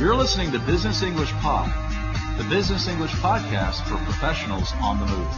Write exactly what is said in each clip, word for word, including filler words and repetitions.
You're listening to Business English Pod, the business English podcast for professionals on the move.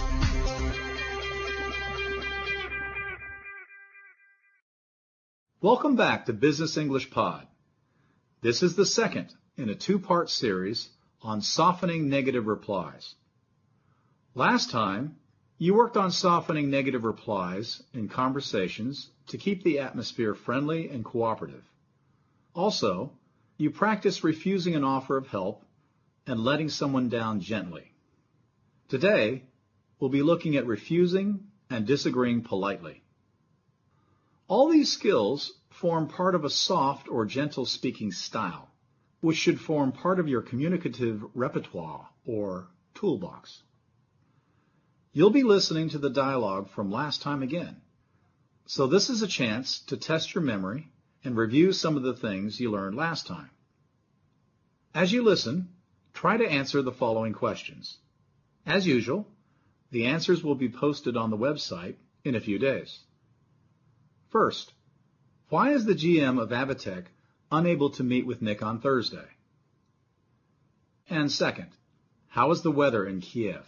Welcome back to Business English Pod. This is the second in a two-part series on softening negative replies. Last time, you worked on softening negative replies in conversations to keep the atmosphere friendly and cooperative. Also, you practiced refusing an offer of help and letting someone down gently. Today, we'll be looking at refusing and disagreeing politely. All these skills form part of a soft or gentle speaking style, which should form part of your communicative repertoire or toolbox. You'll be listening to the dialogue from last time again, so this is a chance to test your memory and review some of the things you learned last time. As you listen, try to answer the following questions. As usual, the answers will be posted on the website in a few days. First, why is the G M of Avatec unable to meet with Nick on Thursday? And second, how is the weather in Kiev?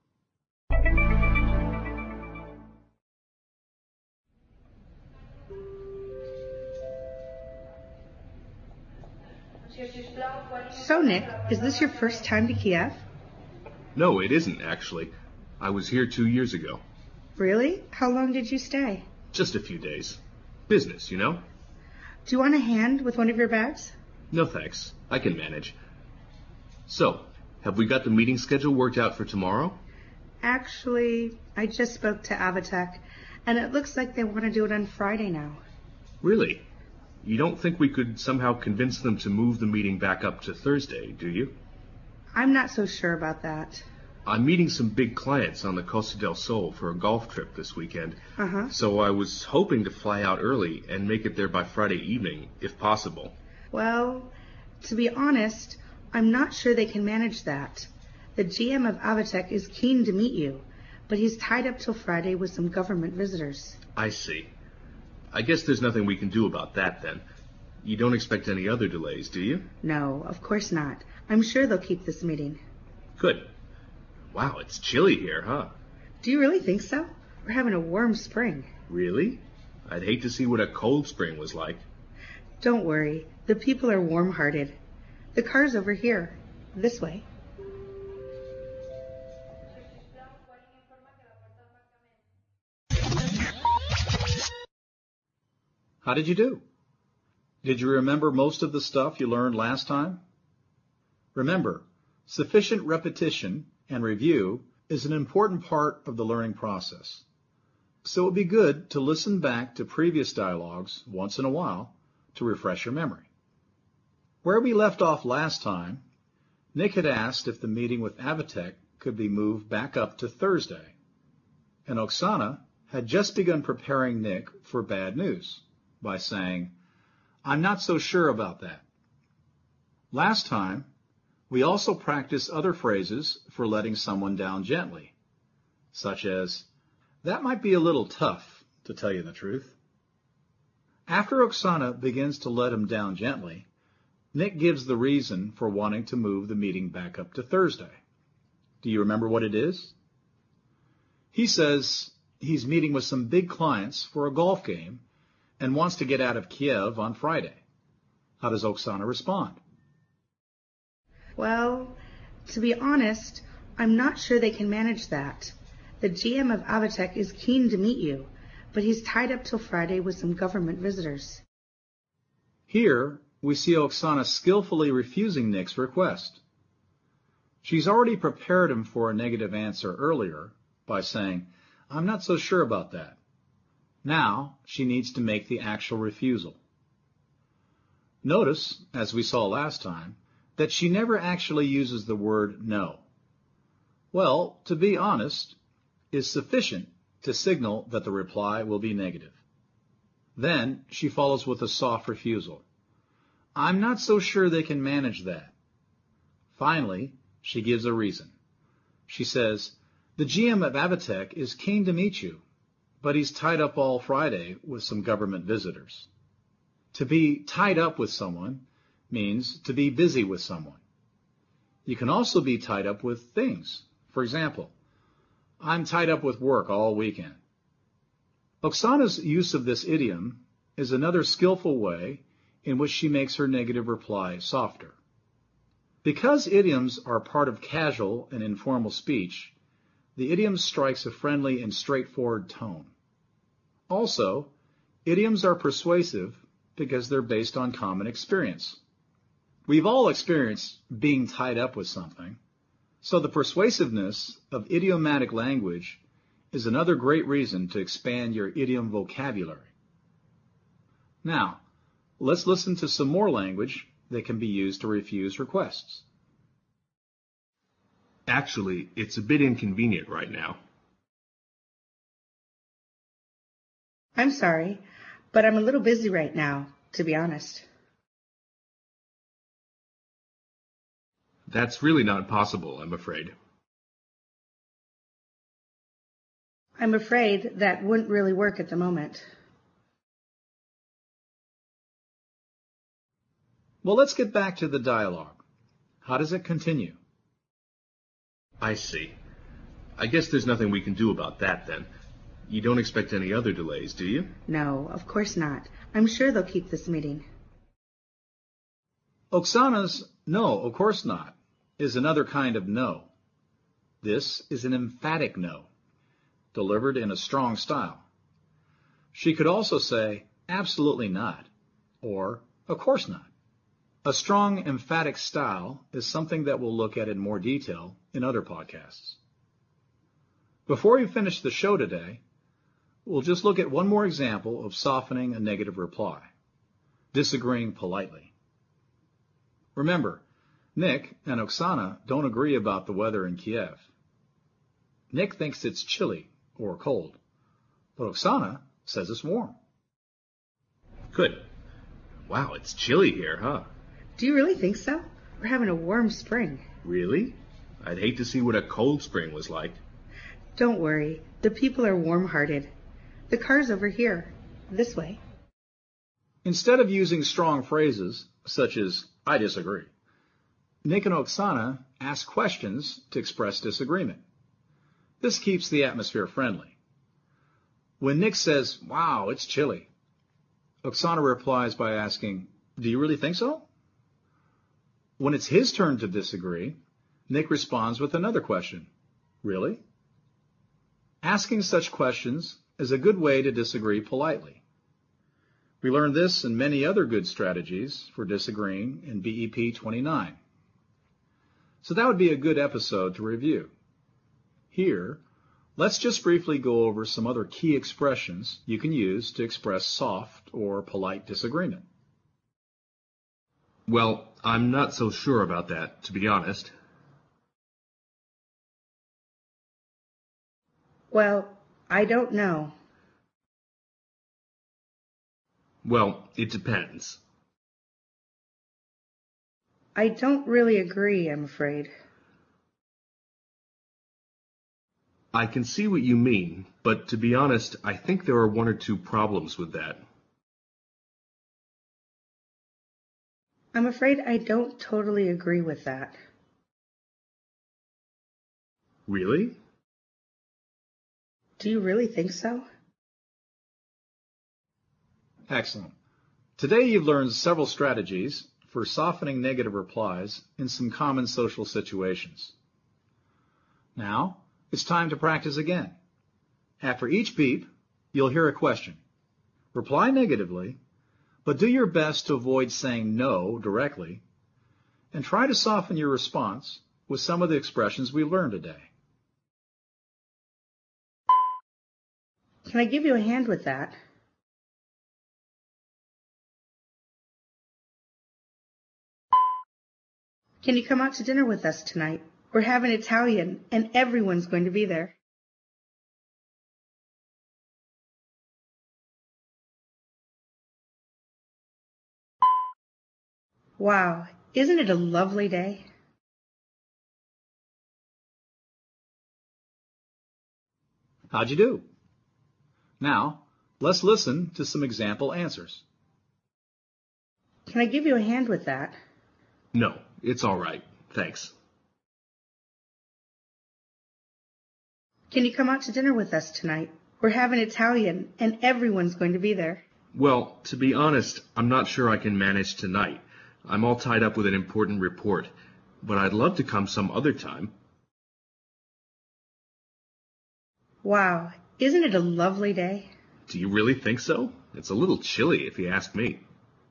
So, Nick, is this your first time to Kiev? No, it isn't, actually. I was here two years ago. Really? How long did you stay? Just a few days. Business, you know? Do you want a hand with one of your bags? No, thanks. I can manage. So, have we got the meeting schedule worked out for tomorrow? Actually, I just spoke to Avatec, and it looks like they want to do it on Friday now. Really? You don't think we could somehow convince them to move the meeting back up to Thursday, do you? I'm not so sure about that. I'm meeting some big clients on the Costa del Sol for a golf trip this weekend. Uh-huh. So I was hoping to fly out early and make it there by Friday evening, if possible. Well, to be honest, I'm not sure they can manage that. The G M of Avatec is keen to meet you, but he's tied up till Friday with some government visitors. I see. I guess there's nothing we can do about that then. You don't expect any other delays, do you? No, of course not. I'm sure they'll keep this meeting. Good. Wow, it's chilly here, huh? Do you really think so? We're having a warm spring. Really? I'd hate to see what a cold spring was like. Don't worry. The people are warm-hearted. The car's over here. This way. How did you do? Did you remember most of the stuff you learned last time? Remember, sufficient repetition and review is an important part of the learning process. So it would be good to listen back to previous dialogues once in a while to refresh your memory. Where we left off last time, Nick had asked if the meeting with Avatec could be moved back up to Thursday, and Oksana had just begun preparing Nick for bad news by saying, "I'm not so sure about that." Last time, we also practiced other phrases for letting someone down gently, such as, "That might be a little tough, to tell you the truth." After Oksana begins to let him down gently, Nick gives the reason for wanting to move the meeting back up to Thursday. Do you remember what it is? He says he's meeting with some big clients for a golf game and wants to get out of Kiev on Friday. How does Oksana respond? Well, to be honest, I'm not sure they can manage that. The G M of Avatec is keen to meet you, but he's tied up till Friday with some government visitors. Here, we see Oksana skillfully refusing Nick's request. She's already prepared him for a negative answer earlier by saying, "I'm not so sure about that." Now, she needs to make the actual refusal. Notice, as we saw last time, that she never actually uses the word no. Well, to be honest, is sufficient to signal that the reply will be negative. Then she follows with a soft refusal. "I'm not so sure they can manage that." Finally, she gives a reason. She says, "The G M of Avatec is keen to meet you, but he's tied up all Friday with some government visitors." To be tied up with someone means to be busy with someone. You can also be tied up with things. For example, I'm tied up with work all weekend. Oksana's use of this idiom is another skillful way in which she makes her negative reply softer. Because idioms are part of casual and informal speech, the idiom strikes a friendly and straightforward tone. Also, idioms are persuasive because they're based on common experience. We've all experienced being tied up with something, so the persuasiveness of idiomatic language is another great reason to expand your idiom vocabulary. Now, let's listen to some more language that can be used to refuse requests. Actually, it's a bit inconvenient right now. I'm sorry, but I'm a little busy right now, to be honest. That's really not possible, I'm afraid. I'm afraid that wouldn't really work at the moment. Well, let's get back to the dialogue. How does it continue? I see. I guess there's nothing we can do about that then. You don't expect any other delays, do you? No, of course not. I'm sure they'll keep this meeting. Oksana's "no, of course not" is another kind of no. This is an emphatic no, delivered in a strong style. She could also say absolutely not, or of course not. A strong emphatic style is something that we'll look at in more detail in other podcasts. Before we finish the show today, we'll just look at one more example of softening a negative reply, disagreeing politely. Remember, Nick and Oksana don't agree about the weather in Kiev. Nick thinks it's chilly or cold, but Oksana says it's warm. Good. Wow, it's chilly here, huh? Do you really think so? We're having a warm spring. Really? I'd hate to see what a cold spring was like. Don't worry. The people are warm-hearted. The car's over here. This way. Instead of using strong phrases, such as, I disagree, Nick and Oksana ask questions to express disagreement. This keeps the atmosphere friendly. When Nick says, wow, it's chilly, Oksana replies by asking, do you really think so? When it's his turn to disagree, Nick responds with another question. Really? Asking such questions is a good way to disagree politely. We learned this and many other good strategies for disagreeing in B E P twenty-nine. So that would be a good episode to review. Here, let's just briefly go over some other key expressions you can use to express soft or polite disagreement. Well, I'm not so sure about that, to be honest. Well, I don't know. Well, it depends. I don't really agree, I'm afraid. I can see what you mean, but to be honest, I think there are one or two problems with that. I'm afraid I don't totally agree with that. Really? Do you really think so? Excellent. Today you've learned several strategies for softening negative replies in some common social situations. Now, it's time to practice again. After each beep, you'll hear a question. Reply negatively, but do your best to avoid saying no directly, and try to soften your response with some of the expressions we learned today. Can I give you a hand with that? Can you come out to dinner with us tonight? We're having Italian, and everyone's going to be there. Wow, isn't it a lovely day? How'd you do? Now, let's listen to some example answers. Can I give you a hand with that? No, it's all right. Thanks. Can you come out to dinner with us tonight? We're having Italian, and everyone's going to be there. Well, to be honest, I'm not sure I can manage tonight. I'm all tied up with an important report, but I'd love to come some other time. Wow, isn't it a lovely day? Do you really think so? It's a little chilly, if you ask me.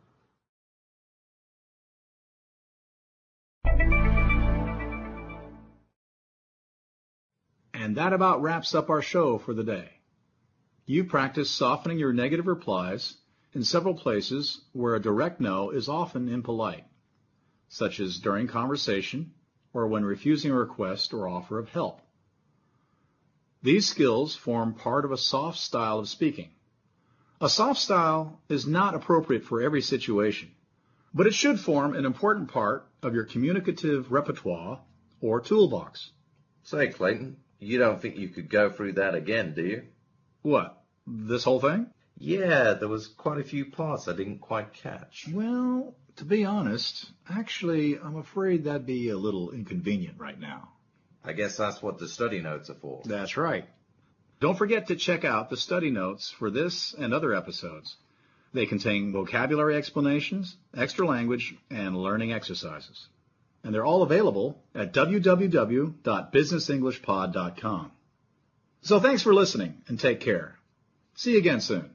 And that about wraps up our show for the day. You practiced softening your negative replies in several places where a direct no is often impolite, such as during conversation or when refusing a request or offer of help. These skills form part of a soft style of speaking. A soft style is not appropriate for every situation, but it should form an important part of your communicative repertoire or toolbox. Say, Clayton, you don't think you could go through that again, do you? What, this whole thing? Yeah, there was quite a few parts I didn't quite catch. Well, to be honest, actually, I'm afraid that'd be a little inconvenient right now. I guess that's what the study notes are for. That's right. Don't forget to check out the study notes for this and other episodes. They contain vocabulary explanations, extra language, and learning exercises. And they're all available at w w w dot business english pod dot com. So thanks for listening, and take care. See you again soon.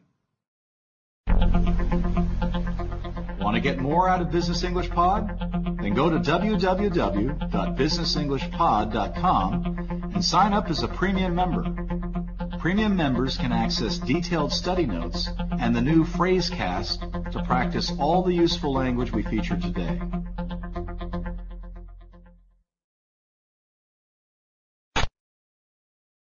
Want to get more out of Business English Pod? Then go to w w w dot business english pod dot com and sign up as a premium member. Premium members can access detailed study notes and the new Phrasecast to practice all the useful language we featured today.